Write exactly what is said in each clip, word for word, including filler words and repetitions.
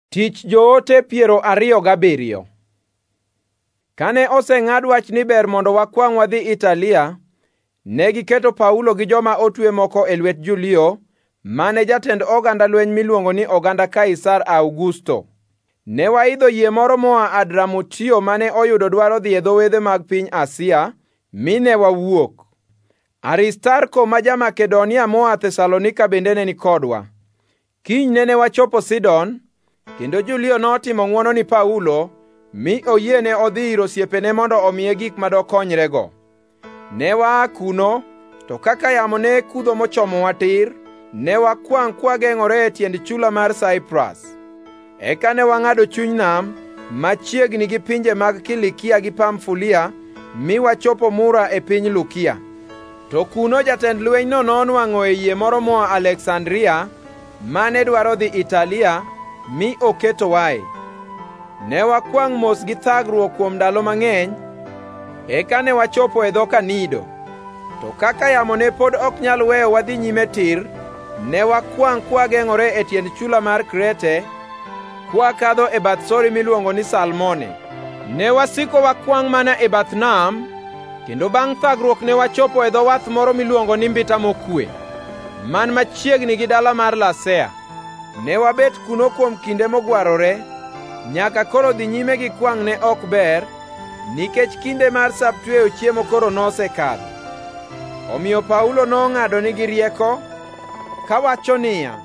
Tich joote piero ariyo gabiriyo. Kane oseng'ad wach ni ber mondo wakwang' wadhi Italia, ne giketo Paulo gi joma otwe moko e lwet Julio, mane jatend oganda lweny miluongo ni oganda Kaisar Augusto. Ne waidho yie moro moa Adramutio mane oyudo dwaro dhi e dho wedhe mag piny Asia, mine wawuok. Aristarko ma ja-Makedonia moa Thesalonika bende ne ni kodwa. Kiny nene wachopo Sidon, kendo Julio notimo ng'wono ni Paulo, mi oyiene odhi ir osiepene mondo omiye gik madokonyrego. Ne waa kuno, to kaka yamo ne kudho mochomowa tir, ne wakwangʼ kwageng'ore e tiend chula mar Saipras. Eka ne wang'ado chuny nam, machiegni gi pinje mag Kilikia gi Pamfulia, mi wachopo Mura e piny Lukia. To kuno jatend lwenyno nonwang'o e yie moro moa Aleksandria, mane dwaro dhi Italia, mi oketo wae. Ne wakwangʼ mos gi thagruok kuom ndalo mang'eny, eka ne wachopo e dho Kanido. To kaka yamo ne pod ok nyal weyo wadhi nyime tir, ne wakwangʼ kwageng'ore e tiend chula mar Krete, kwakadho e bath sori miluongo ni Salmone. Ne wasiko wakwangʼ mana e bath nam, kendo bangʼ thagruok ne wachopo e dho wath moro miluongo ni Mbita Mokwe, man machiegni gi dala mar Lasea. Ne wabet kuno kuom kinde mogwarore, nyaka koro dhi nyime gi kwangʼ ne ok ber, nikech kinde mar sap tweyo chiemo koro nosekadho. Omiyo Paulo nong'ado nigi rieko, kawacho niya,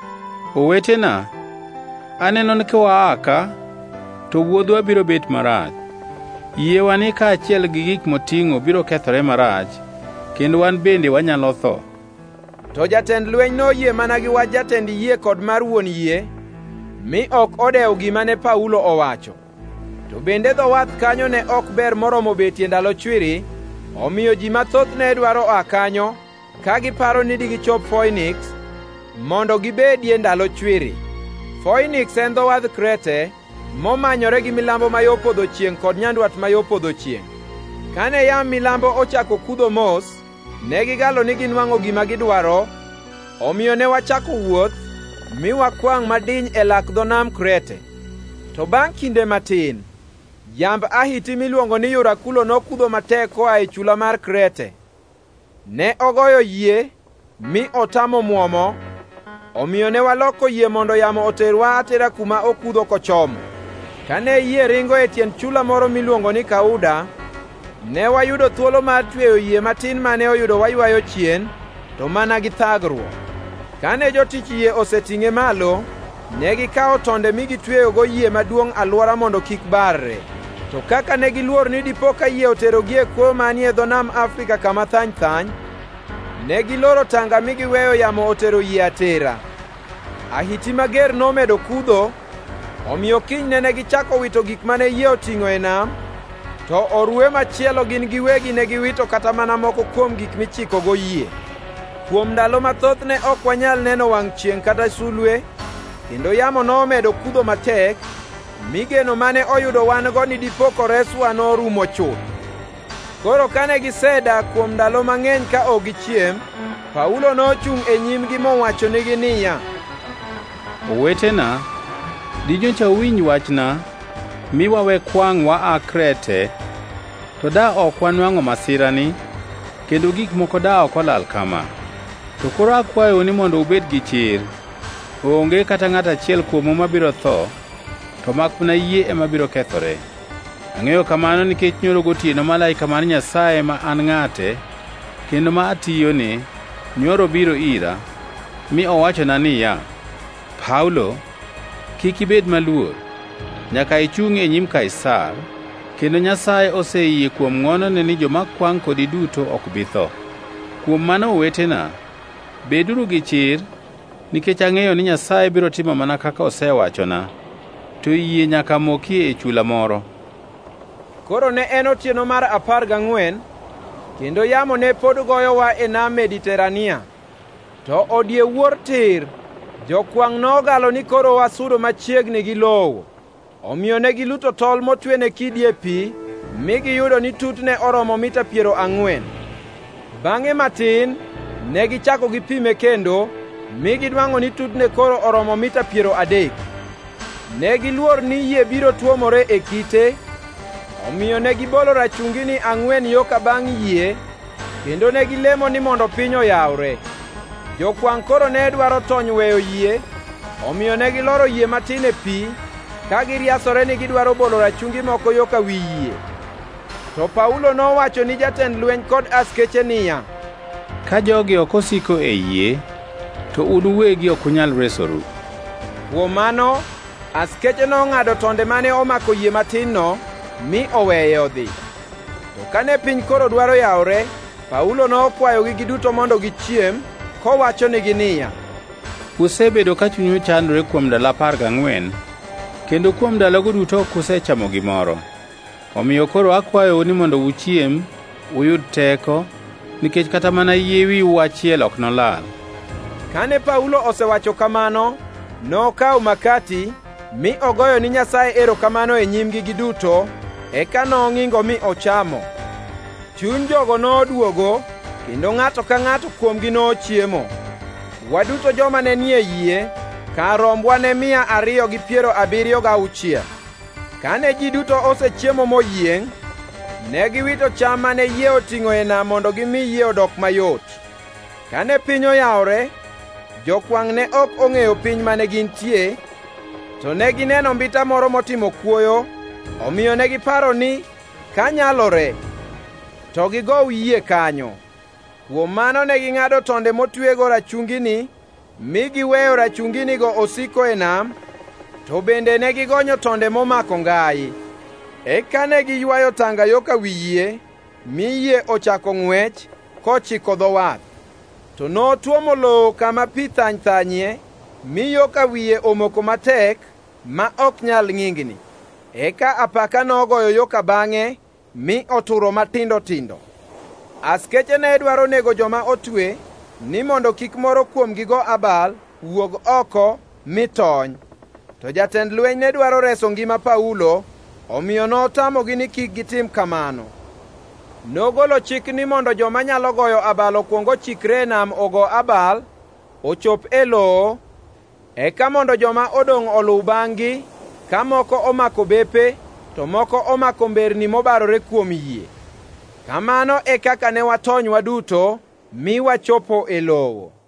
Owetena, aneno ni kwa aka, to wuodhwa biro bet marach. Yiewa ni kaachiel gi gik moting'o biro kethore marach, kendo wan bende wanyalo tho. To jatend lweny noyie mana gi wach jatend yie kod mar wuon yie, mi ok odewo gima ne Paulo owacho. To bende dho wath kanyo ne ok ber moromo betie ndalo chwiri, omiyo ji mathoth ne dwaro aa kanyo, ka giparo ni digichop Phoenix, mondo gibedie ndalo chwiri. Phoenix en dho wadh Krete, momanyore gi milambo ma yo podho chiengʼ kod nyandwat ma yo podho chiengʼ. Kane yam milambo ochako kudho mos, ne gigalo ni ginwang'o gima gidwaro, omiyo ne wachako wuoth, mi wakwangʼ madiny e lak dho nam Krete. To bangʼ kinde matin, yamb ahiti miluongo ni Yurakulo nokudho matek koa e chula mar Krete. Ne ogoyo yie, mi otamo muomo, omiyo ne waloko yie mondo yamo oterwa atera kuma okudho kochomo. Kane yie ringo e tiend chula moro miluongo ni Kauda, ne wayudo thuolo mar tweyo yie matin mane oyudo waywayo chien, to mana gi thagruok. Kane jotich yie oseting'e malo, ne gikawo tonde mi gitweyogo yie maduongʼ alwora mondo kik barre. To kaka ne giluor ni dipo ka yie oterogi e kwo manie dho nam Afrika kama thany thany, ne giloro tanga mi giweyo yamo otero yie atera. Ahiti mager nomedo kudho, omiyo kinyne ne gichako wito gik mane yie oting'o e nam, to orwe machielo gin giwegi ne giwito kata mana moko kuom gik michikogo yie. Kuom ndalo mathoth ne ok wanyal neno wangʼ chiengʼ kata sulwe, kendo yamo nomedo kudho matek, mi geno mane oyudo wan-go ni dipo koreswa norumo chuth. Koro kane gisedak kuom ndalo mang'eny ka ok gichiem, Paulo nochungʼ e nyimgi mowachonegi niya, Owetena, dinyocha uwinj wachna, mi wawe kwangʼ waa Krete, to da ok wanwang'o masirani, kendo gik moko da ok olal kama. To koro akwayo ni mondo ubed gi chir, onge kata ng'at achiel kuomu mabiro tho, to mak mana yie ema biro kethore. Ang'eyo kamano nikech nyoro gotieno malaika mar Nyasaye ma an ng'ate, kendo ma atiyone, nyoro biro ira, mi owachona niya, Paulo, kik ibed maluor, nyaka ichung' e nyim Kaisar, kendo Nyasaye oseyie kuom ng'wonone ni joma kwangʼ kodi duto ok bi tho. Kuom mano owetena, beduru gi chir, nikech ang'eyo ni Nyasaye biro timo mana kaka osewachona, to yie nyaka mokie e chula moro. Koro ne en otieno mar apar gang'wen, kendo yamo ne pod goyowa e nam Mediterania. To odie wuor tir, jokwangʼ nogalo ni koro wasudo machiegni gi lowo, omiyo ne giluto tol motwene kidi e pi, mi giyudo ni tutne oromo mita piero ang'wen. Bang'e matin, ne gichako gipime kendo, mi gidwang'o ni tutne koro oromo mita piero adek. Ne giluor ni yie biro tuomore e kite, omiyo ne gibolo rachungini ang'wen yo ka bangʼ yie, kendo ne gilemo ni mondo piny oyawre. Jokwangʼ koro ne dwaro tony weyo yie, omiyo ne giloro yie matin e pi, ka giriasore ni gidwaro bolo rachungi moko yo ka wi yie. To Paulo nowacho ni jatend lweny kod askeche niya, ka jogi ok osiko e yie, to un uwegi ok unyal resoru. Kuom mano, askeche nong'ado tonde mane omako yie matin-no, mi oweye odhi. To kane piny koro dwaro yawore, Paulo nokwayogi giduto mondo gichiem, kowachonegi niya, usebedo ka chunyu chandore kuom ndalo apar gang'wen, kendo kuom ndalogo duto ok usechamo gimoro. Omiyo koro akwayou ni mondo uchiem, uyud teko, nikech kata mana yie wiu achiel ok nolal. Kane Paulo osewacho kamano, nokawo makati, mi ogoyo ni Nyasaye erokamano e nyimgi giduto, eka nong'ingo mi ochamo. Chuny jogo noduogo, kendo ng'ato ka ng'ato kuomgi nochiemo. Waduto joma ne nie yie, kar rombwa ne mia ariyo gi piero abiriyo gauchiel. Kane ji duto osechiemo moyieng', ne giwito cham mane yie oting'o e nam mondo gimi yie odok mayot. Kane piny oyawore, jokwangʼ ne ok ong'eyo piny mane gintie, to ne gineno mbita moro motimo kuoyo, omiyo ne giparo ni kanyalore to gigow yie kanyo. Kuom mano ne ging'ado tonde motwego rachungini, mi giweyo rachunginigo osiko e nam, to bende ne gigonyo tonde momako ngai. Eka ne giywayo tanga yo ka wi yie, mi yie ochako ng'wech kochiko dho wath. To notuomo lowo kama pi thany thanyie, mi yo ka wiye omoko matek, ma ok nyal ng'ingni. Eka apaka nogoyo yo ka bang'e, mi oturo matindo tindo. Askeche ne dwaro nego joma otwe, ni mondo kik moro kuomgi go abal wuog oko mi tony. To jatend lweny ne dwaro reso ngima Paulo, omiyo notamogi ni kik gitim kamano. Nogolo chik ni mondo joma nyalo goyo abal okuongo chikre nam ogo abal, ochop e lowo, eka mondo joma odong' oluw bang'gi, ka moko omako bepe, to moko omako mberni mobarore kuom yie. Kamano e kaka ne watony waduto, mi wachopo e lowo.